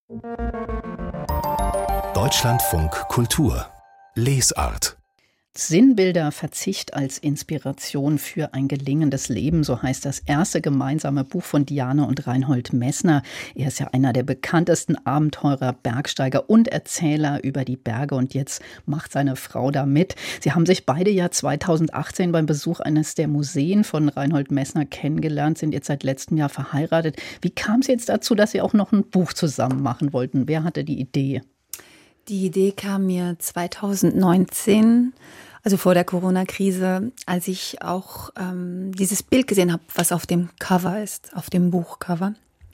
Deutschlandfunk Kultur Lesart. Sinnbilder, Verzicht als Inspiration für ein gelingendes Leben, so heißt das erste gemeinsame Buch von Diane und Reinhold Messner. Er ist ja einer der bekanntesten Abenteurer, Bergsteiger und Erzähler über die Berge und jetzt macht seine Frau da mit. Sie haben sich beide ja 2018 beim Besuch eines der Museen von Reinhold Messner kennengelernt, sind jetzt seit letztem Jahr verheiratet. Wie kam es jetzt dazu, dass Sie auch noch ein Buch zusammen machen wollten? Wer hatte die Idee? Die Idee kam mir 2019, also vor der Corona-Krise, als ich auch dieses Bild gesehen habe, was auf dem Cover ist, auf dem Buchcover.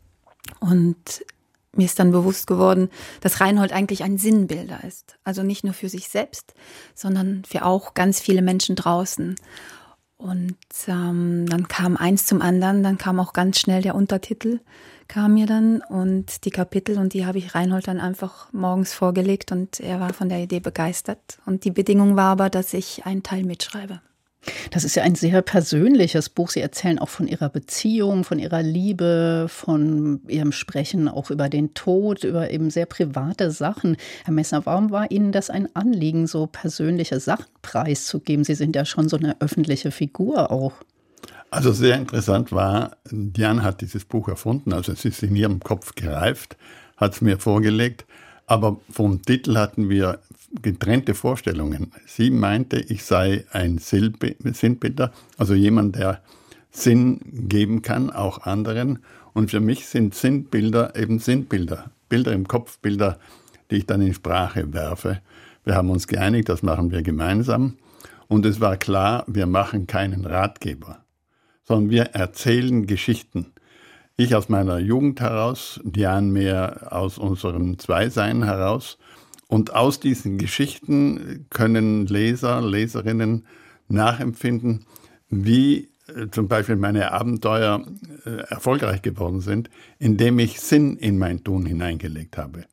Und mir ist dann bewusst geworden, dass Reinhold eigentlich ein Sinnbilder ist. Also nicht nur für sich selbst, sondern für auch ganz viele Menschen draußen. Und dann kam eins zum anderen, dann kam auch ganz schnell der Untertitel, kam mir dann und die Kapitel und die habe ich Reinhold dann einfach morgens vorgelegt und er war von der Idee begeistert. Und die Bedingung war aber, dass ich einen Teil mitschreibe. Das ist ja ein sehr persönliches Buch. Sie erzählen auch von Ihrer Beziehung, von Ihrer Liebe, von Ihrem Sprechen auch über den Tod, über eben sehr private Sachen. Herr Messner, warum war Ihnen das ein Anliegen, so persönliche Sachen preiszugeben? Sie sind ja schon so eine öffentliche Figur auch. Also sehr interessant war, Diane hat dieses Buch erfunden, also es ist in ihrem Kopf gereift, hat es mir vorgelegt, aber vom Titel hatten wir getrennte Vorstellungen. Sie meinte, ich sei ein Sinnbilder, also jemand, der Sinn geben kann, auch anderen. Und für mich sind Sinnbilder eben Sinnbilder, Bilder im Kopf, Bilder, die ich dann in Sprache werfe. Wir haben uns geeinigt, das machen wir gemeinsam. Und es war klar, wir machen keinen Ratgeber, sondern wir erzählen Geschichten. Ich aus meiner Jugend heraus, Diane mehr aus unserem Zweisein heraus. Und aus diesen Geschichten können Leser, Leserinnen nachempfinden, wie zum Beispiel meine Abenteuer erfolgreich geworden sind, indem ich Sinn in mein Tun hineingelegt habe.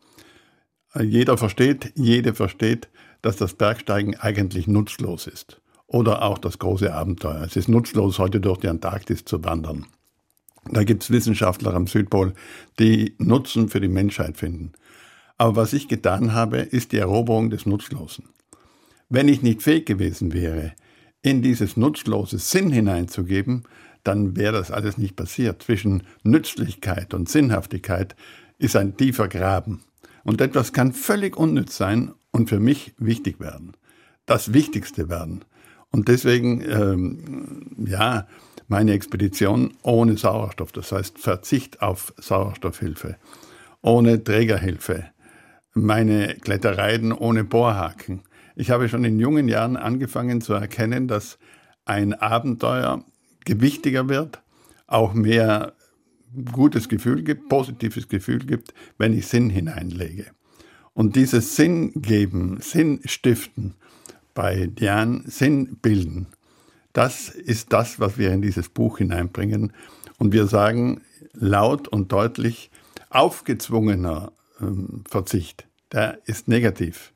Jede versteht, dass das Bergsteigen eigentlich nutzlos ist. Oder auch das große Abenteuer. Es ist nutzlos, heute durch die Antarktis zu wandern. Da gibt es Wissenschaftler am Südpol, die Nutzen für die Menschheit finden. Aber was ich getan habe, ist die Eroberung des Nutzlosen. Wenn ich nicht fähig gewesen wäre, in dieses nutzlose Sinn hineinzugeben, dann wäre das alles nicht passiert. Zwischen Nützlichkeit und Sinnhaftigkeit ist ein tiefer Graben. Und etwas kann völlig unnütz sein und für mich wichtig werden. Das Wichtigste werden. Und deswegen, meine Expedition ohne Sauerstoff, das heißt Verzicht auf Sauerstoffhilfe, ohne Trägerhilfe, meine Klettereien ohne Bohrhaken. Ich habe schon in jungen Jahren angefangen zu erkennen, dass ein Abenteuer gewichtiger wird, auch mehr gutes Gefühl gibt, positives Gefühl gibt, wenn ich Sinn hineinlege. Und dieses Sinn geben, Sinn stiften, bei Diane Sinn bilden, das ist das, was wir in dieses Buch hineinbringen. Und wir sagen laut und deutlich, aufgezwungener Verzicht, der ist negativ.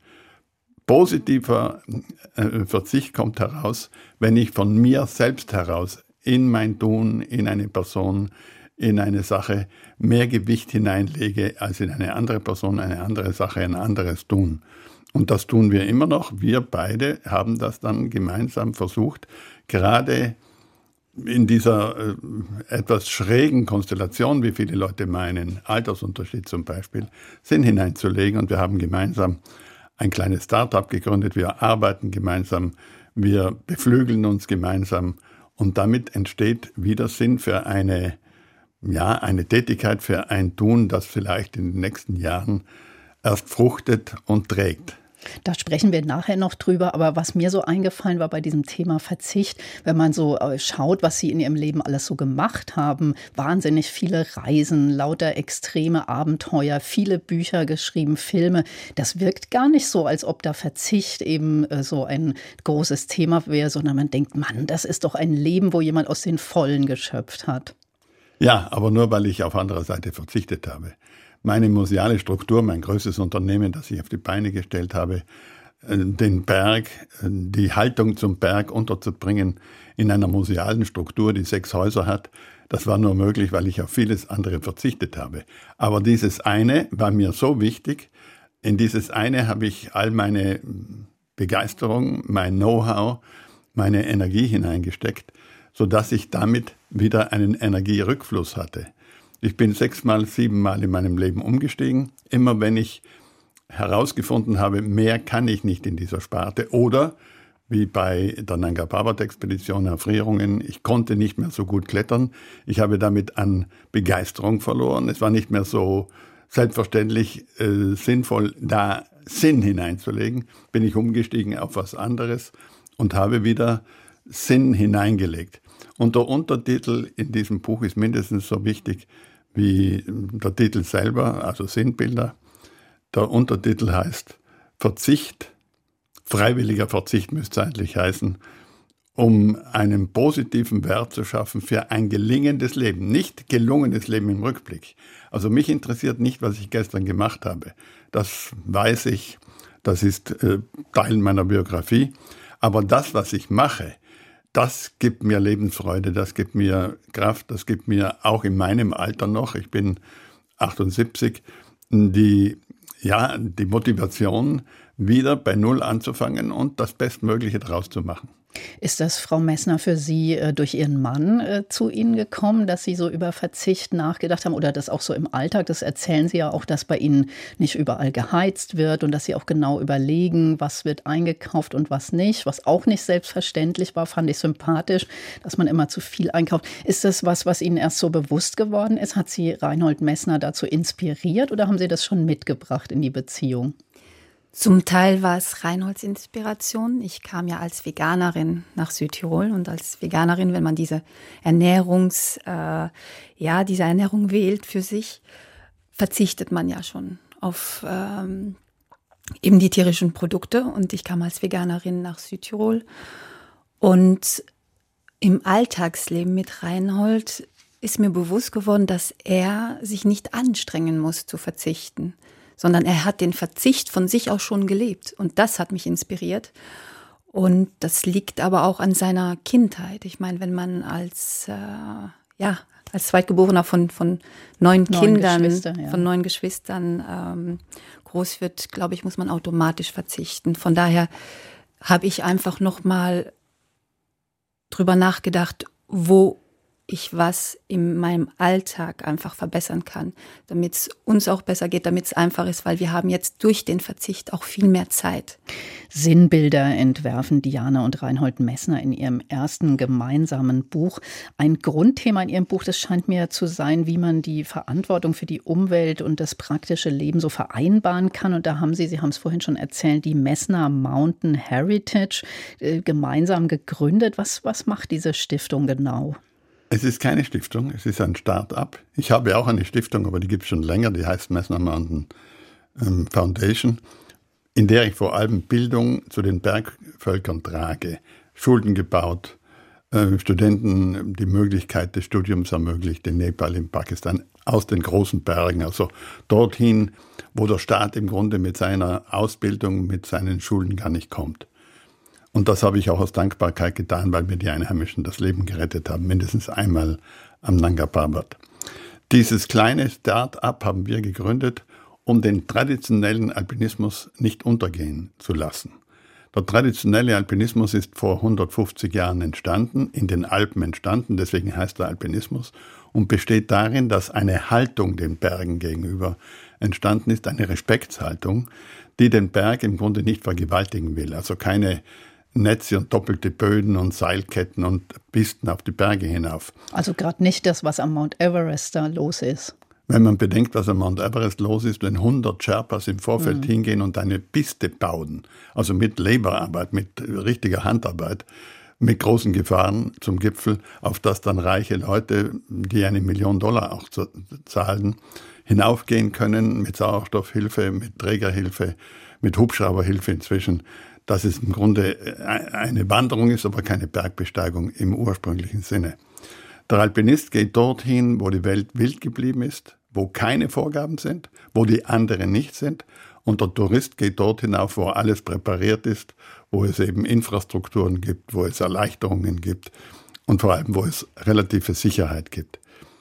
Positiver Verzicht kommt heraus, wenn ich von mir selbst heraus in mein Tun, in eine Person, in eine Sache mehr Gewicht hineinlege, als in eine andere Person, eine andere Sache, ein anderes Tun. Und das tun wir immer noch. Wir beide haben das dann gemeinsam versucht, gerade in dieser etwas schrägen Konstellation, wie viele Leute meinen, Altersunterschied zum Beispiel, Sinn hineinzulegen. Und wir haben gemeinsam ein kleines Start-up gegründet. Wir arbeiten gemeinsam, wir beflügeln uns gemeinsam. Und damit entsteht wieder Sinn für eine Tätigkeit, für ein Tun, das vielleicht in den nächsten Jahren erst fruchtet und trägt. Da sprechen wir nachher noch drüber, aber was mir so eingefallen war bei diesem Thema Verzicht, wenn man so schaut, was Sie in Ihrem Leben alles so gemacht haben, wahnsinnig viele Reisen, lauter extreme Abenteuer, viele Bücher geschrieben, Filme, das wirkt gar nicht so, als ob da Verzicht eben so ein großes Thema wäre, sondern man denkt, Mann, das ist doch ein Leben, wo jemand aus den Vollen geschöpft hat. Ja, aber nur weil ich auf anderer Seite verzichtet habe. Meine museale Struktur, mein größtes Unternehmen, das ich auf die Beine gestellt habe, den Berg, die Haltung zum Berg unterzubringen in einer musealen Struktur, die 6 Häuser hat. Das war nur möglich, weil ich auf vieles andere verzichtet habe. Aber dieses eine war mir so wichtig. In dieses eine habe ich all meine Begeisterung, mein Know-how, meine Energie hineingesteckt, sodass ich damit wieder einen Energierückfluss hatte. Ich bin 6-mal, 7-mal in meinem Leben umgestiegen. Immer wenn ich herausgefunden habe, mehr kann ich nicht in dieser Sparte. Oder, wie bei der Nanga Parbat-Expedition, Erfrierungen, ich konnte nicht mehr so gut klettern. Ich habe damit an Begeisterung verloren. Es war nicht mehr so selbstverständlich sinnvoll, da Sinn hineinzulegen. Bin ich umgestiegen auf was anderes und habe wieder Sinn hineingelegt. Und der Untertitel in diesem Buch ist mindestens so wichtig wie der Titel selber, also Sinnbilder. Der Untertitel heißt Verzicht, freiwilliger Verzicht müsste es eigentlich heißen, um einen positiven Wert zu schaffen für ein gelingendes Leben, nicht gelungenes Leben im Rückblick. Also mich interessiert nicht, was ich gestern gemacht habe. Das weiß ich, das ist Teil meiner Biografie. Aber das, was ich mache, das gibt mir Lebensfreude, das gibt mir Kraft, das gibt mir auch in meinem Alter noch, ich bin 78, die Motivation, wieder bei Null anzufangen und das Bestmögliche daraus zu machen. Ist das, Frau Messner, für Sie durch Ihren Mann zu Ihnen gekommen, dass Sie so über Verzicht nachgedacht haben oder das auch so im Alltag? Das erzählen Sie ja auch, dass bei Ihnen nicht überall geheizt wird und dass Sie auch genau überlegen, was wird eingekauft und was nicht. Was auch nicht selbstverständlich war, fand ich sympathisch, dass man immer zu viel einkauft. Ist das was Ihnen erst so bewusst geworden ist? Hat Sie Reinhold Messner dazu inspiriert oder haben Sie das schon mitgebracht in die Beziehung? Zum Teil war es Reinholds Inspiration. Ich kam ja als Veganerin nach Südtirol und als Veganerin, wenn man diese Ernährung wählt für sich, verzichtet man ja schon auf eben die tierischen Produkte. Und ich kam als Veganerin nach Südtirol. Und im Alltagsleben mit Reinhold ist mir bewusst geworden, dass er sich nicht anstrengen muss zu verzichten, sondern er hat den Verzicht von sich auch schon gelebt. Und das hat mich inspiriert. Und das liegt aber auch an seiner Kindheit. Ich meine, wenn man als Zweitgeborener von 9 Kindern, von 9 Geschwistern groß wird, glaube ich, muss man automatisch verzichten. Von daher habe ich einfach nochmal drüber nachgedacht, wo ich was in meinem Alltag einfach verbessern kann, damit es uns auch besser geht, damit es einfach ist, weil wir haben jetzt durch den Verzicht auch viel mehr Zeit. Sinnbilder entwerfen Diane und Reinhold Messner in ihrem ersten gemeinsamen Buch. Ein Grundthema in ihrem Buch, das scheint mir zu sein, wie man die Verantwortung für die Umwelt und das praktische Leben so vereinbaren kann. Und da haben Sie haben es vorhin schon erzählt, die Messner Mountain Heritage gemeinsam gegründet. Was macht diese Stiftung genau? Es ist keine Stiftung, es ist ein Start-up. Ich habe auch eine Stiftung, aber die gibt es schon länger, die heißt Messner Mountain Foundation, in der ich vor allem Bildung zu den Bergvölkern trage. Schulen gebaut, Studenten die Möglichkeit des Studiums ermöglicht, in Nepal, in Pakistan, aus den großen Bergen, also dorthin, wo der Staat im Grunde mit seiner Ausbildung, mit seinen Schulen gar nicht kommt. Und das habe ich auch aus Dankbarkeit getan, weil mir die Einheimischen das Leben gerettet haben, mindestens einmal am Nanga Parbat. Dieses kleine Start-up haben wir gegründet, um den traditionellen Alpinismus nicht untergehen zu lassen. Der traditionelle Alpinismus ist vor 150 Jahren entstanden, in den Alpen entstanden, deswegen heißt er Alpinismus, und besteht darin, dass eine Haltung den Bergen gegenüber entstanden ist, eine Respektshaltung, die den Berg im Grunde nicht vergewaltigen will, also keine Netze und doppelte Böden und Seilketten und Pisten auf die Berge hinauf. Also gerade nicht das, was am Mount Everest da los ist. Wenn man bedenkt, was am Mount Everest los ist, wenn 100 Sherpas im Vorfeld hingehen und eine Piste bauen, also mit Laborarbeit, mit richtiger Handarbeit, mit großen Gefahren zum Gipfel, auf das dann reiche Leute, die $1 Million auch zahlen, hinaufgehen können mit Sauerstoffhilfe, mit Trägerhilfe, mit Hubschrauberhilfe inzwischen, dass es im Grunde eine Wanderung ist, aber keine Bergbesteigung im ursprünglichen Sinne. Der Alpinist geht dorthin, wo die Welt wild geblieben ist, wo keine Vorgaben sind, wo die anderen nicht sind. Und der Tourist geht dort hinauf, wo alles präpariert ist, wo es eben Infrastrukturen gibt, wo es Erleichterungen gibt und vor allem, wo es relative Sicherheit gibt.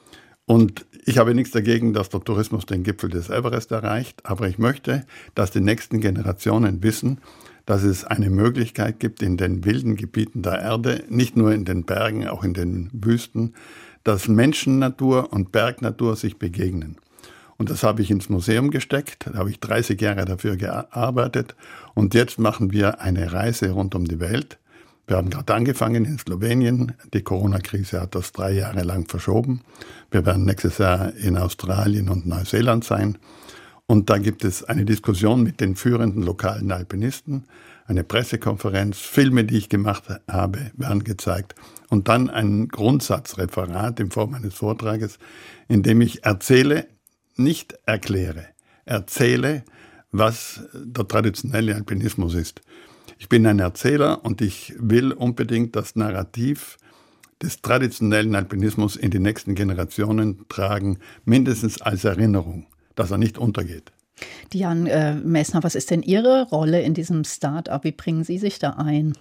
Und ich habe nichts dagegen, dass der Tourismus den Gipfel des Everest erreicht, aber ich möchte, dass die nächsten Generationen wissen, dass es eine Möglichkeit gibt, in den wilden Gebieten der Erde, nicht nur in den Bergen, auch in den Wüsten, dass Menschennatur und Bergnatur sich begegnen. Und das habe ich ins Museum gesteckt, da habe ich 30 Jahre dafür gearbeitet und jetzt machen wir eine Reise rund um die Welt. Wir haben gerade angefangen in Slowenien, die Corona-Krise hat das 3 Jahre lang verschoben. Wir werden nächstes Jahr in Australien und Neuseeland sein. Und da gibt es eine Diskussion mit den führenden lokalen Alpinisten, eine Pressekonferenz, Filme, die ich gemacht habe, werden gezeigt und dann ein Grundsatzreferat in Form eines Vortrages, in dem ich erzähle, nicht erkläre, erzähle, was der traditionelle Alpinismus ist. Ich bin ein Erzähler und ich will unbedingt das Narrativ des traditionellen Alpinismus in die nächsten Generationen tragen, mindestens als Erinnerung, dass er nicht untergeht. Diane Messner, was ist denn Ihre Rolle in diesem Start-up? Wie bringen Sie sich da ein?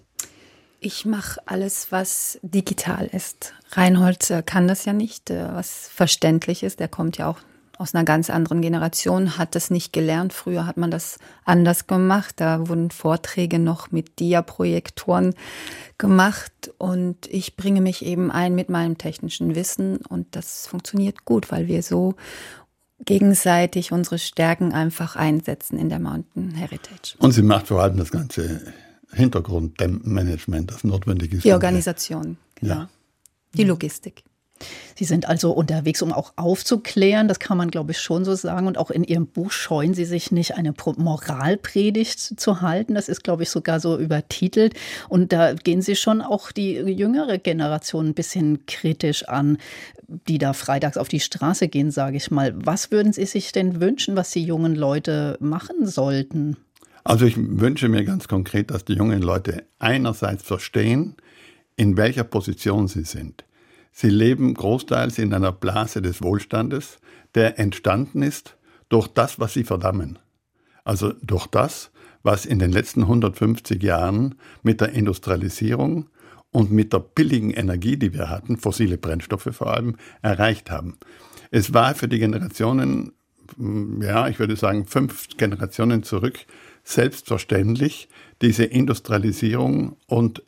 Ich mache alles, was digital ist. Reinhold kann das ja nicht, was verständlich ist. Der kommt ja auch aus einer ganz anderen Generation, hat das nicht gelernt. Früher hat man das anders gemacht. Da wurden Vorträge noch mit Dia-Projektoren gemacht. Und ich bringe mich eben ein mit meinem technischen Wissen. Und das funktioniert gut, weil wir so gegenseitig unsere Stärken einfach einsetzen in der Mountain Heritage. Und sie macht vor allem das ganze Hintergrundmanagement, das notwendig ist. Die Organisation, genau. Ja. Die Logistik. Sie sind also unterwegs, um auch aufzuklären, das kann man, glaube ich, schon so sagen. Und auch in Ihrem Buch scheuen Sie sich nicht, eine Moralpredigt zu halten. Das ist, glaube ich, sogar so übertitelt. Und da gehen Sie schon auch die jüngere Generation ein bisschen kritisch an, die da freitags auf die Straße gehen, sage ich mal. Was würden Sie sich denn wünschen, was die jungen Leute machen sollten? Also ich wünsche mir ganz konkret, dass die jungen Leute einerseits verstehen, in welcher Position sie sind. Sie leben großteils in einer Blase des Wohlstandes, der entstanden ist durch das, was sie verdammen. Also durch das, was in den letzten 150 Jahren mit der Industrialisierung und mit der billigen Energie, die wir hatten, fossile Brennstoffe vor allem, erreicht haben. Es war für die Generationen, ja, ich würde sagen 5 Generationen zurück, selbstverständlich, diese Industrialisierung und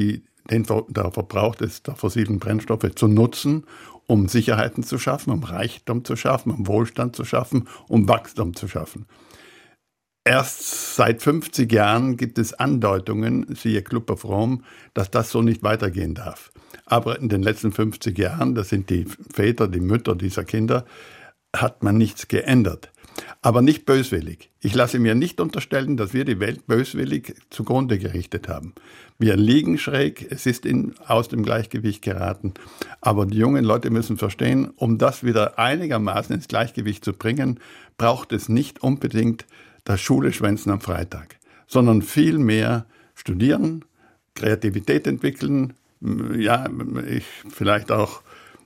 der Verbrauch der fossilen Brennstoffe zu nutzen, um Sicherheiten zu schaffen, um Reichtum zu schaffen, um Wohlstand zu schaffen, um Wachstum zu schaffen. Erst seit 50 Jahren gibt es Andeutungen, siehe Club of Rome, dass das so nicht weitergehen darf. Aber in den letzten 50 Jahren, das sind die Väter, die Mütter dieser Kinder, hat man nichts geändert. Aber nicht böswillig. Ich lasse mir nicht unterstellen, dass wir die Welt böswillig zugrunde gerichtet haben. Wir liegen schräg, es ist aus dem Gleichgewicht geraten. Aber die jungen Leute müssen verstehen, um das wieder einigermaßen ins Gleichgewicht zu bringen, braucht es nicht unbedingt das Schule-Schwänzen am Freitag, sondern vielmehr studieren, Kreativität entwickeln, ja, vielleicht auch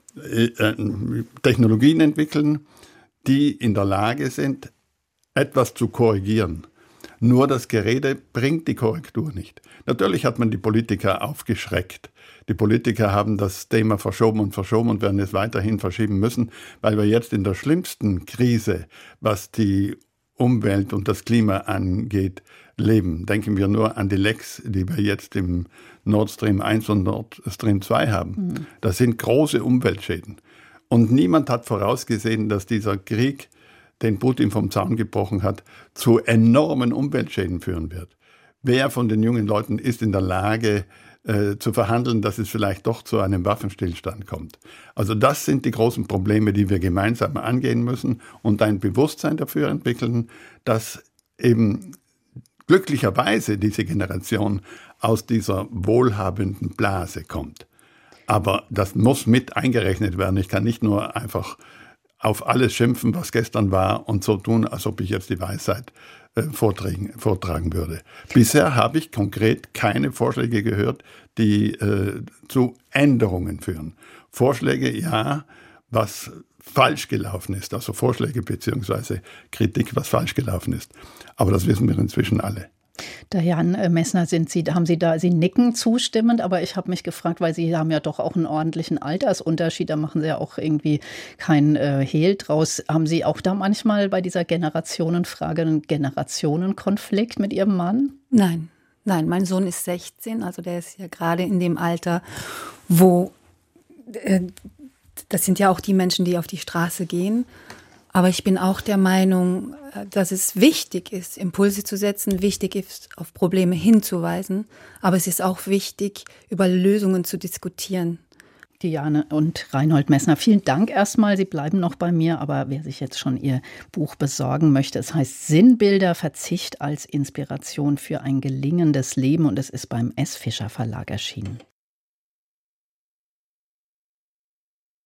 Technologien entwickeln, die in der Lage sind, etwas zu korrigieren. Nur das Gerede bringt die Korrektur nicht. Natürlich hat man die Politiker aufgeschreckt. Die Politiker haben das Thema verschoben und werden es weiterhin verschieben müssen, weil wir jetzt in der schlimmsten Krise, was die Umwelt und das Klima angeht, leben. Denken wir nur an die Lecks, die wir jetzt im Nord Stream 1 und Nord Stream 2 haben. Das sind große Umweltschäden. Und niemand hat vorausgesehen, dass dieser Krieg, den Putin vom Zaun gebrochen hat, zu enormen Umweltschäden führen wird. Wer von den jungen Leuten ist in der Lage, zu verhandeln, dass es vielleicht doch zu einem Waffenstillstand kommt? Also das sind die großen Probleme, die wir gemeinsam angehen müssen und ein Bewusstsein dafür entwickeln, dass eben glücklicherweise diese Generation aus dieser wohlhabenden Blase kommt. Aber das muss mit eingerechnet werden. Ich kann nicht nur einfach auf alles schimpfen, was gestern war und so tun, als ob ich jetzt die Weisheit vortragen würde. Bisher habe ich konkret keine Vorschläge gehört, die zu Änderungen führen. Vorschläge, ja, was falsch gelaufen ist, also Vorschläge bzw. Kritik, was falsch gelaufen ist. Aber das wissen wir inzwischen alle. Diane Messner, Sie nicken zustimmend, aber ich habe mich gefragt, weil Sie haben ja doch auch einen ordentlichen Altersunterschied, da machen Sie ja auch irgendwie kein Hehl draus. Haben Sie auch da manchmal bei dieser Generationenfrage einen Generationenkonflikt mit Ihrem Mann? Nein, mein Sohn ist 16, also der ist ja gerade in dem Alter, wo, das sind ja auch die Menschen, die auf die Straße gehen. Aber ich bin auch der Meinung, dass es wichtig ist, Impulse zu setzen, wichtig ist, auf Probleme hinzuweisen. Aber es ist auch wichtig, über Lösungen zu diskutieren. Diane und Reinhold Messner, vielen Dank erstmal. Sie bleiben noch bei mir, aber wer sich jetzt schon Ihr Buch besorgen möchte, es heißt Sinnbilder, Verzicht als Inspiration für ein gelingendes Leben und es ist beim S. Fischer Verlag erschienen.